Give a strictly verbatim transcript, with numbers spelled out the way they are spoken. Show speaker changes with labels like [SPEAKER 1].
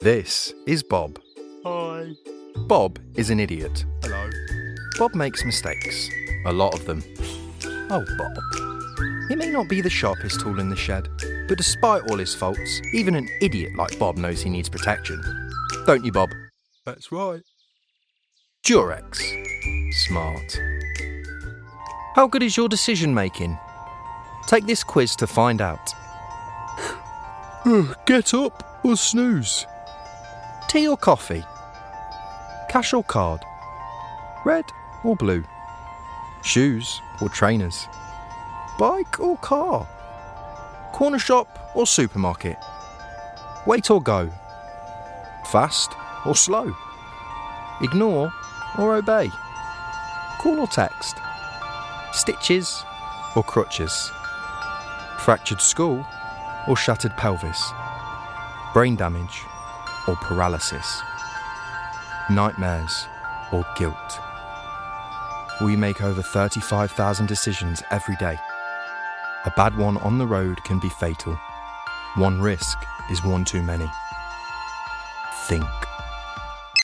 [SPEAKER 1] This is Bob.
[SPEAKER 2] Hi.
[SPEAKER 1] Bob is an idiot.
[SPEAKER 2] Hello.
[SPEAKER 1] Bob makes mistakes. A lot of them. Oh, Bob. He may not be the sharpest tool in the shed, but despite all his faults, even an idiot like Bob knows he needs protection. Don't you, Bob?
[SPEAKER 2] That's right.
[SPEAKER 1] Durex. Smart. How good is your decision making? Take this quiz to find out.
[SPEAKER 2] Get up or snooze?
[SPEAKER 1] Tea or coffee? Cash or card? Red or blue? Shoes or trainers? Bike or car? Corner shop or supermarket? Wait or go? Fast or slow? Ignore or obey? Call or text? Stitches or crutches? Fractured skull or shattered pelvis? Brain damage or paralysis? Nightmares or guilt? We make over thirty-five thousand decisions every day. A bad one on the road can be fatal. One risk is one too many. Think.